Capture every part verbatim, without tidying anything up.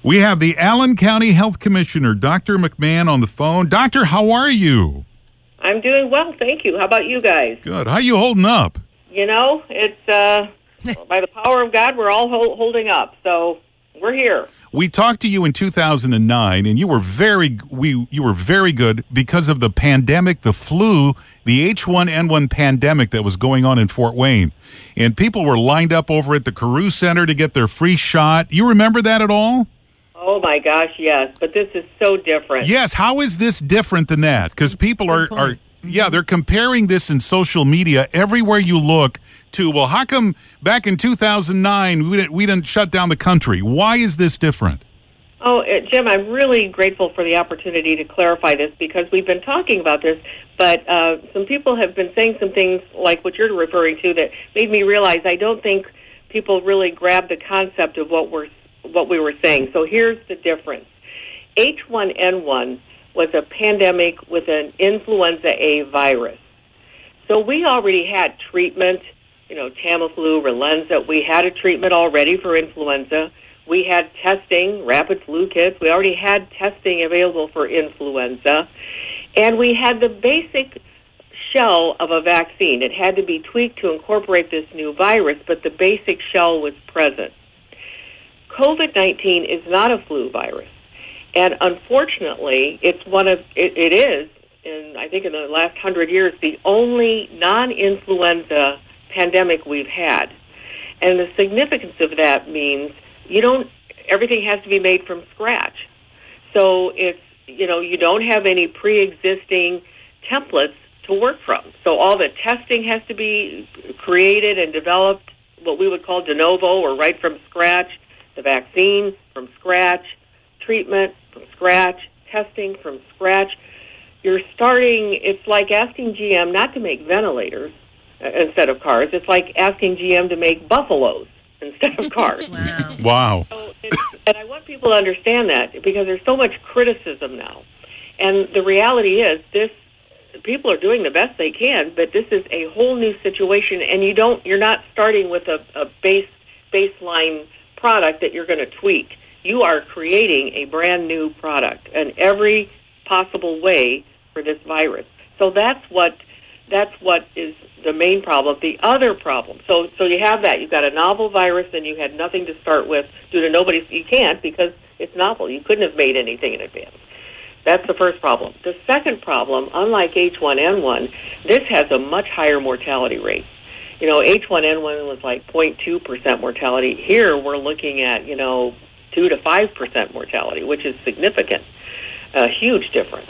We have the Allen County Health Commissioner, Doctor McMahon, on the phone. Doctor, how are you? I'm doing well, thank you. How about you guys? Good. How you holding up? You know, it's uh, by the power of God, we're all ho- holding up. So we're here. We talked to you in two thousand nine, and you were very we you were very good because of the pandemic, the flu, the H one N one pandemic that was going on in Fort Wayne. And people were lined up over at the Carew Center to get their free shot. You remember that at all? Oh, my gosh, yes. But this is so different. Yes. How is this different than that? Because people are, are, yeah, they're comparing this in social media everywhere you look to, well, how come back in two thousand nine we didn't, we didn't shut down the country? Why is this different? Oh, uh, Jim, I'm really grateful for the opportunity to clarify this because we've been talking about this, but uh, some people have been saying some things like what you're referring to that made me realize I don't think people really grabbed the concept of what we're what we were saying. So here's the difference. H one N one was a pandemic with an influenza A virus. So we already had treatment, you know, Tamiflu, Relenza. We had a treatment already for influenza. We had testing, rapid flu kits. We already had testing available for influenza. And we had the basic shell of a vaccine. It had to be tweaked to incorporate this new virus, but the basic shell was present. COVID nineteen is not a flu virus, and unfortunately, it's one of it, it is, in I think in the last hundred years, the only non-influenza pandemic we've had. And the significance of that means you don't. Everything has to be made from scratch. So it's you know you don't have any pre-existing templates to work from. So all the testing has to be created and developed, what we would call de novo or right from scratch. The vaccine from scratch, treatment from scratch, testing from scratch. You're starting, it's like asking G M not to make ventilators uh, instead of cars. It's like asking G M to make buffaloes instead of cars. Wow. Wow. So it's, and I want people to understand that because there's so much criticism now. And the reality is this, people are doing the best they can, but this is a whole new situation, and you don't, you're not starting with a, a base baseline product that you're going to tweak. You are creating a brand new product in every possible way for this virus. So that's what that's what is the main problem. The other problem, so so you have that. You've got a novel virus and you had nothing to start with due to nobody's, you can't because it's novel. You couldn't have made anything in advance. That's the first problem. The second problem, unlike H one N one, this has a much higher mortality rate. You know, H one N one was like zero point two percent mortality. Here we're looking at, you know, two to five percent mortality, which is significant, a huge difference.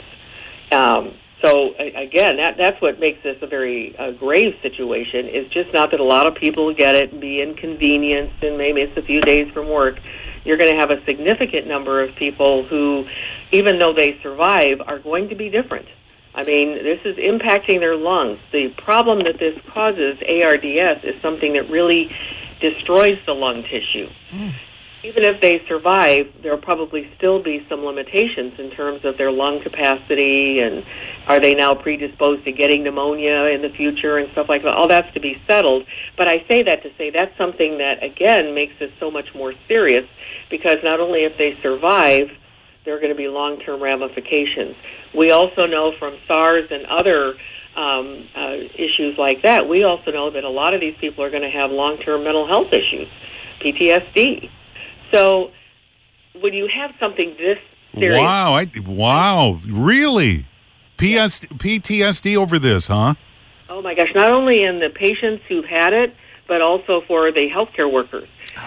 Um, so, again, that, that's what makes this a very uh, grave situation, is just not that a lot of people get it and be inconvenienced and maybe it's a few days from work. You're going to have a significant number of people who, even though they survive, are going to be different. I mean, this is impacting their lungs. The problem that this causes, A R D S, is something that really destroys the lung tissue. Mm. Even if they survive, there will probably still be some limitations in terms of their lung capacity, and are they now predisposed to getting pneumonia in the future and stuff like that. All that's to be settled. But I say that to say that's something that, again, makes this so much more serious, because not only if they survive, there are going to be long-term ramifications. We also know from SARS and other um, uh, issues like that, we also know that a lot of these people are going to have long-term mental health issues, P T S D. So when you have something this serious... Wow, I, wow, really? P S, P T S D over this, huh? Oh, my gosh, not only in the patients who've had it, but also for the healthcare workers.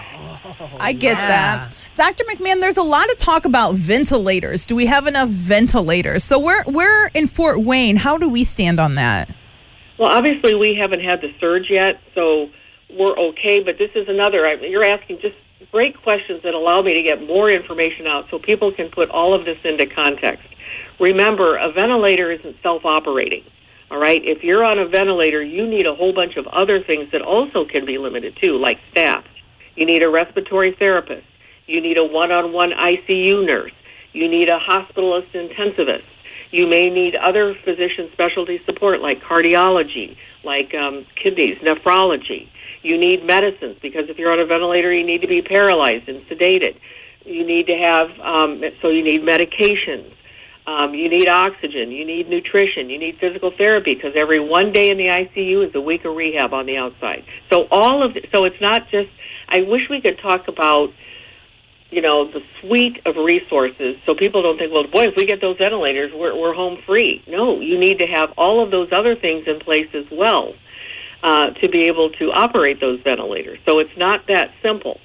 Oh, I get yeah. that. Doctor McMahon, there's a lot of talk about ventilators. Do we have enough ventilators? So we're, we're in Fort Wayne. How do we stand on that? Well, obviously, we haven't had the surge yet, so we're okay. But this is another, you're asking just great questions that allow me to get more information out so people can put all of this into context. Remember, a ventilator isn't self-operating, all right? If you're on a ventilator, you need a whole bunch of other things that also can be limited too, like staff. You need a respiratory therapist. You need a one-on-one I C U nurse. You need a hospitalist intensivist. You may need other physician specialty support like cardiology, like um, kidneys, nephrology. You need medicines because if you're on a ventilator, you need to be paralyzed and sedated. You need to have, um, so you need medications. Um, you need oxygen. You need nutrition. You need physical therapy because every one day in the I C U is a week of rehab on the outside. So all of, the, so it's not just, I wish we could talk about, you know, the suite of resources so people don't think, well, boy, if we get those ventilators, we're, we're home free. No, you need to have all of those other things in place as well uh, to be able to operate those ventilators. So it's not that simple.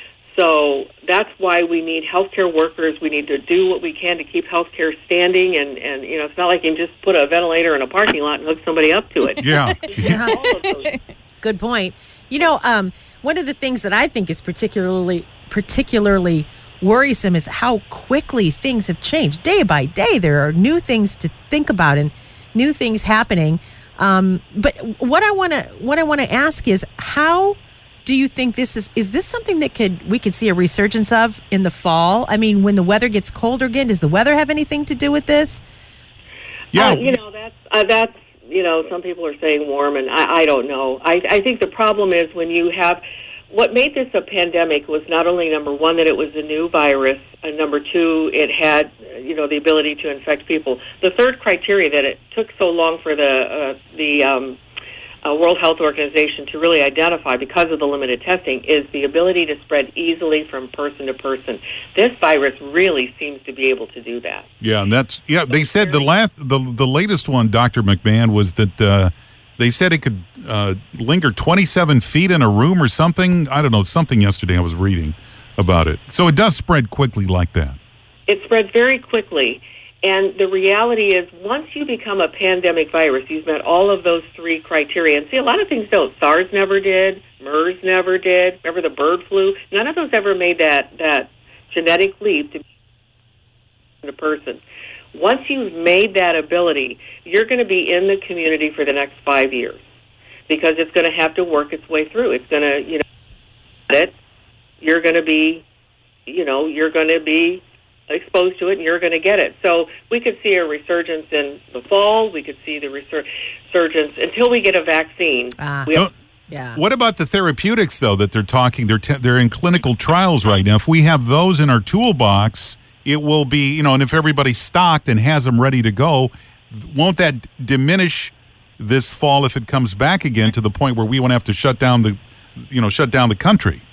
So that's why we need healthcare workers. We need to do what we can to keep healthcare standing. And, and you know, it's not like you can just put a ventilator in a parking lot and hook somebody up to it. Yeah. All of those. Good point. You know, um, one of the things that I think is particularly particularly worrisome is how quickly things have changed. Day by day, there are new things to think about and new things happening. Um, but what I want to what I want to ask is, how do you think this is? Is this something that could we could see a resurgence of in the fall? I mean, when the weather gets colder again, does the weather have anything to do with this? Yeah, uh, you know that's uh, that's you know some people are saying warm, and I, I don't know. I, I think the problem is when you have. What made this a pandemic was not only, number one, that it was a new virus, and number two, it had, you know, the ability to infect people. The third criteria that it took so long for the uh, the um, uh, World Health Organization to really identify because of the limited testing is the ability to spread easily from person to person. This virus really seems to be able to do that. Yeah, and that's yeah. They said the last, the the latest one, Doctor McMahon, was that. Uh, They said it could uh, linger twenty-seven feet in a room or something. I don't know, something yesterday I was reading about it. So it does spread quickly like that. It spreads very quickly. And the reality is once you become a pandemic virus, you've met all of those three criteria. And see, a lot of things don't. SARS never did. MERS never did. Remember the bird flu? None of those ever made that, that genetic leap to be a person. Once you've made that ability, you're going to be in the community for the next five years because it's going to have to work its way through. It's going to, you know, it. You're going to be, you know, you're going to be exposed to it and you're going to get it. So we could see a resurgence in the fall. We could see the resurgence until we get a vaccine. Uh, we have- yeah. What about the therapeutics, though, that they're talking? They're, te- they're in clinical trials right now. If we have those in our toolbox, it will be, you know, and if everybody's stocked and has them ready to go, won't that diminish this fall if it comes back again to the point where we won't have to shut down the, you know, shut down the country?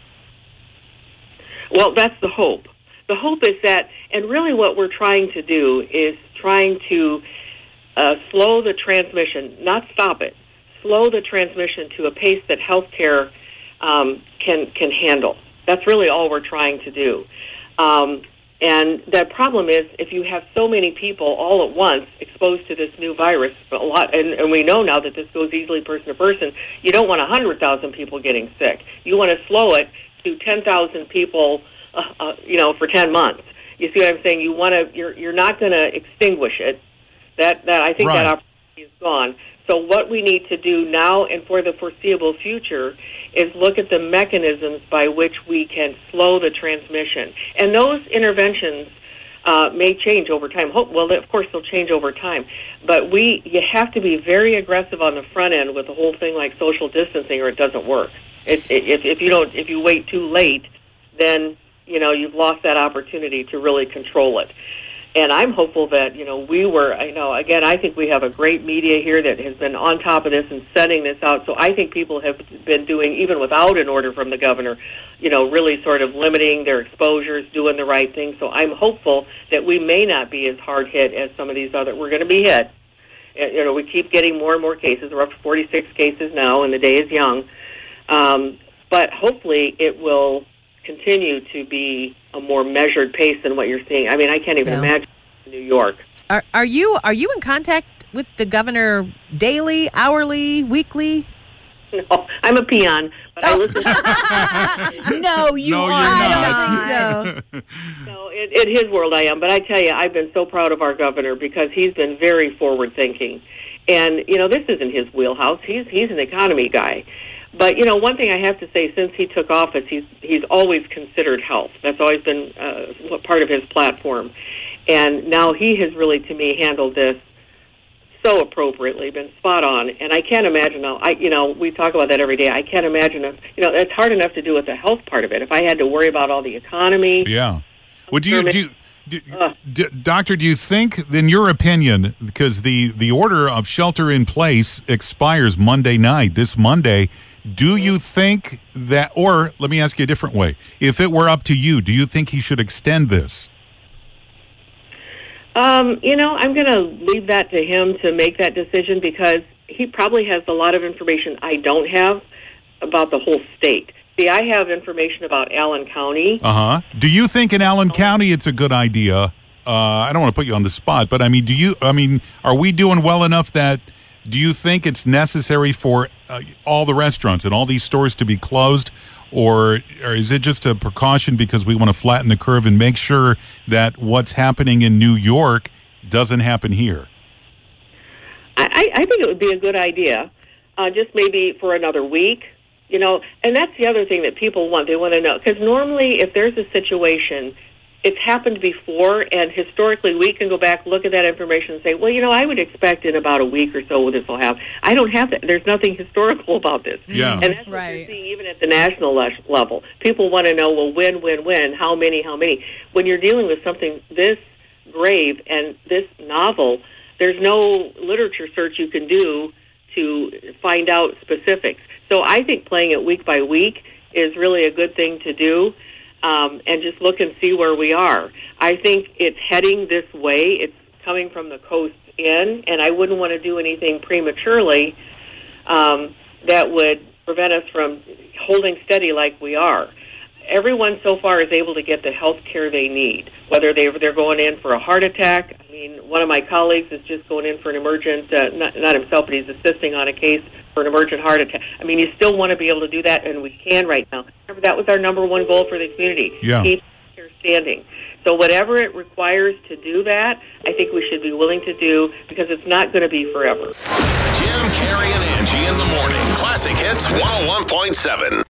Well, that's the hope. The hope is that, and really what we're trying to do is trying to uh, slow the transmission, not stop it, slow the transmission to a pace that healthcare um, can can handle. That's really all we're trying to do. Um, And the problem is, if you have so many people all at once exposed to this new virus, a lot, and, and we know now that this goes easily person to person, you don't want one hundred thousand people getting sick. You want to slow it to ten thousand people, uh, uh, you know, for ten months. You see what I'm saying? You want to, you're, you're not going to extinguish it. That, that I think right. that opportunity is gone. So what we need to do now and for the foreseeable future is look at the mechanisms by which we can slow the transmission. And those interventions uh, may change over time. Hope, well, of course, they'll change over time. But we, you have to be very aggressive on the front end with the whole thing like social distancing, or it doesn't work. It, it, if, if you don't, if you wait too late, then you know you've lost that opportunity to really control it. And I'm hopeful that, you know, we were, I know, again, I think we have a great media here that has been on top of this and sending this out. So I think people have been doing, even without an order from the governor, you know, really sort of limiting their exposures, doing the right thing. So I'm hopeful that we may not be as hard hit as some of these other, we're going to be hit. You know, we keep getting more and more cases. We're up to forty-six cases now, and the day is young. Um, but hopefully it will continue to be a more measured pace than what you're seeing. I mean, I can't even yeah. imagine New York. Are are you are you in contact with the governor daily, hourly, weekly? No, I'm a peon, but I listen. no, you No, are. you're I not. don't think so. No, in, in his world I am. But I tell you, I've been so proud of our governor because he's been very forward-thinking. And, you know, this isn't his wheelhouse. He's he's an economy guy. But, you know, one thing I have to say, since he took office, he's he's always considered health. That's always been uh, part of his platform. And now he has really, to me, handled this so appropriately, been spot on. And I can't imagine now, I, you know, we talk about that every day. I can't imagine, if, you know, it's hard enough to do with the health part of it. If I had to worry about all the economy, Yeah. Would you do? You, do d- Doctor, do you think, in your opinion, because the the order of shelter in place expires Monday night, this Monday, do you think that, or let me ask you a different way, if it were up to you, do you think he should extend this? Um, you know, I'm going to leave that to him to make that decision because he probably has a lot of information I don't have about the whole state. See, I have information about Allen County. Uh-huh. Do you think in Allen County it's a good idea? Uh, I don't want to put you on the spot, but I mean, do you, I mean, are we doing well enough that, do you think it's necessary for uh, all the restaurants and all these stores to be closed? Or, or is it just a precaution because we want to flatten the curve and make sure that what's happening in New York doesn't happen here? I, I think it would be a good idea, uh, just maybe for another week. You know, and that's the other thing that people want. They want to know. Because normally if there's a situation, it's happened before, and historically we can go back, look at that information and say, well, you know, I would expect in about a week or so this will happen. I don't have that. There's nothing historical about this. Yeah. And that's what right. you're seeing even at the national le- level. People want to know, well, when, when, when, how many, how many. When you're dealing with something this grave and this novel, there's no literature search you can do to find out specifics. So I think playing it week by week is really a good thing to do, um, and just look and see where we are. I think it's heading this way. It's coming from the coast in, and I wouldn't want to do anything prematurely um, that would prevent us from holding steady like we are. Everyone so far is able to get the health care they need, whether they, they're going in for a heart attack. I mean, one of my colleagues is just going in for an emergent, uh, not, not himself, but he's assisting on a case for an emergent heart attack. I mean, you still want to be able to do that, and we can right now. Remember, that was our number one goal for the community, yeah. keep care standing. So whatever it requires to do that, I think we should be willing to do because it's not going to be forever. Jim, Carrie, and Angie in the morning. Classic Hits one oh one point seven.